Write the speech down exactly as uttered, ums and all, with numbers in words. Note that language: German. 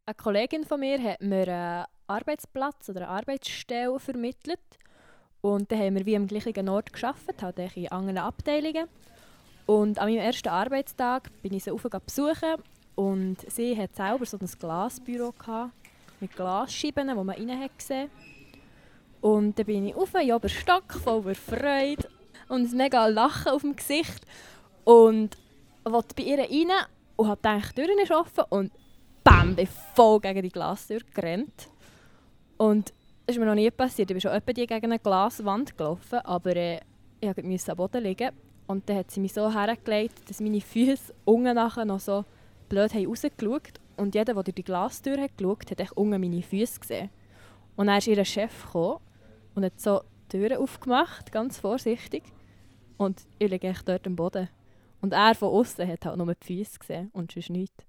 Eine Kollegin von mir hat mir einen Arbeitsplatz oder eine Arbeitsstelle vermittelt. Und dann haben wir wie am gleichen Ort gearbeitet, halt in anderen Abteilungen. Und an meinem ersten Arbeitstag bin ich sie rauf besuchen. Und sie hat selber so ein Glasbüro gehabt, mit Glasscheiben, die man rein hat gesehen. Und dann bin ich rauf, in den Stock, voller Freude und ein mega Lachen auf dem Gesicht. Und wollte bei ihr rein und habe gedacht, die Tür ist offen und bam, bin voll gegen die Glastür gerannt. Und das ist mir noch nie passiert. Ich bin schon etwa die gegen eine Glaswand gelaufen, aber äh, ich musste am Boden liegen. Und dann hat sie mich so hergelegt, dass meine Füße unten nachher noch so blöd haben rausgeschaut. Und jeder, der durch die Glastür hat geschaut hat, hat unten meine Füße gesehen. Und dann ist ihr Chef gekommen und hat so die Türen aufgemacht, ganz vorsichtig. Und ich liege echt dort am Boden. Und er von außen hat halt nur die Füße gesehen und sonst nichts.